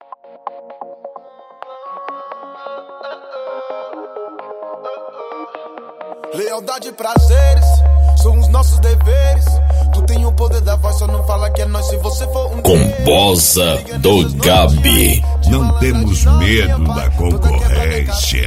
Lealdade e prazeres são os nossos deveres. Tu tem o poder da voz, só não fala que é nós se você for um Combosa do Gabi. Não temos medo da concorrência.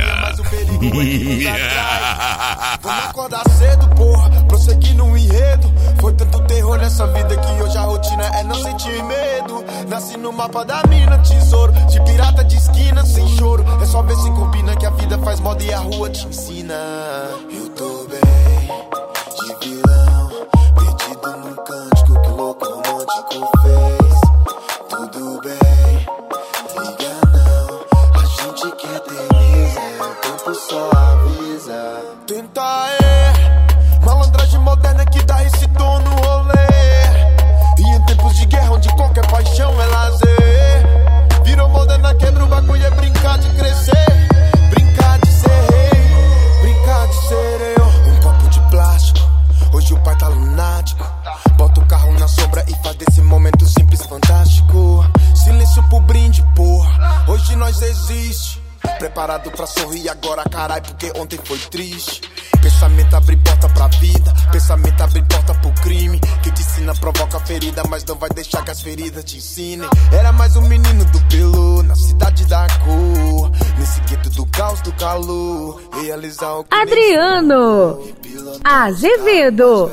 Vamos acordar cedo, porra, prosseguir no enredo. Foi tanto terror nessa vida que hoje a rotina é não sentir medo. Nasci no mapa da mina, tesouro de pirata de esquina, sem choro. É só ver se combina que a vida faz moda e a rua te ensina. Eu tô bem, de vilão, perdido num cântico que o louco romântico fez. Tudo bem, liga não, a gente que eterniza, o tempo só avisa. Tenta malandragem moderna que dá esse tom no rolê. E em tempos de guerra onde qualquer paixão é lazer, virou moderna, quebra o bagulho, é brincar de crescer. Brincar de ser rei, brincar de ser eu. Um copo de plástico, hoje o pai tá lunático. Bota o carro na sombra e faz desse momento simples fantástico. Silêncio pro brinde, porra, hoje nós existe. Preparado pra sorrir agora, carai, porque ontem foi triste. Pensamento abre porta pra vida, pensamento abre porta pro crime. Que te ensina provoca ferida, mas não vai deixar que as feridas te ensinem. Era mais um menino do pelo, na cidade da cor, nesse gueto do caos, do calor. Realizar o que Adriano Azevedo.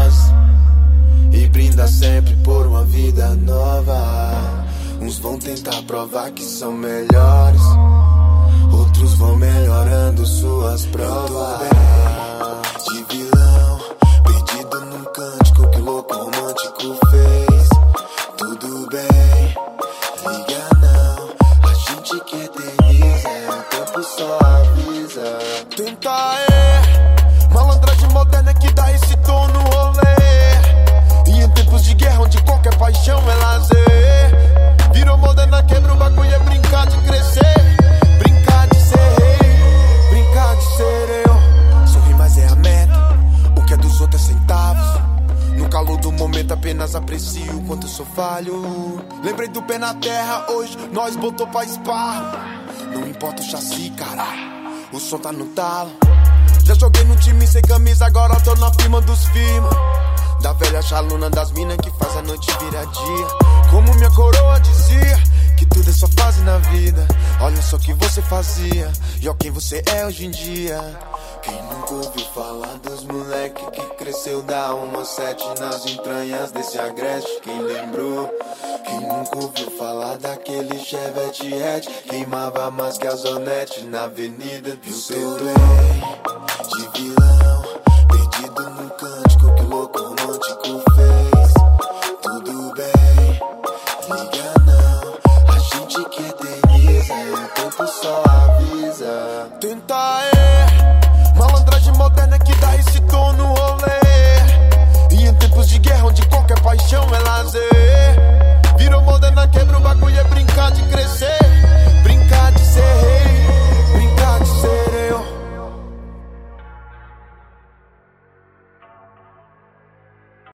E brinda sempre por uma vida nova. Uns vão tentar provar que são melhores, outros vão melhorando suas provas. De vilão, perdido num cântico que o louco romântico fez. Tudo bem, liga não, a gente que eterniza, o tempo só avisa. Tenta malandragem moderna que dá esse tom no rolê. E em tempos de guerra onde qualquer paixão é lazer, virou moderna, quebra o bagulho, é brincar de crescer. Brincar de ser rei, brincar de ser eu. Sorrir, mas é a meta, o que é dos outros é centavos. No calor do momento apenas aprecio o quanto eu sou falho. Lembrei do pé na terra, hoje nós botou pra esparro. Não importa o chassi, caralho, o som tá no talo. Já joguei no time sem camisa, agora tô na firma dos firma. Da velha chaluna das minas que faz a noite virar dia. Como minha coroa dizia, que tudo é só fase na vida. Olha só o que você fazia e ó quem você é hoje em dia. Quem nunca ouviu falar dos moleque que cresceu da 17 nas entranhas desse agreste? Quem lembrou? Quem nunca ouviu falar daquele Chevette hatch? Queimava mais que a Zonete na avenida do seu bem. De vilão, perdido num cântico que o louco romântico fez. Tudo bem, liga não, a gente que eterniza, o tempo só avisa. Tenta malandragem moderna que dá esse tom no rolê. E em tempos de guerra onde qualquer paixão é lazer, virou moderna, quebra o bagulho, é brincar.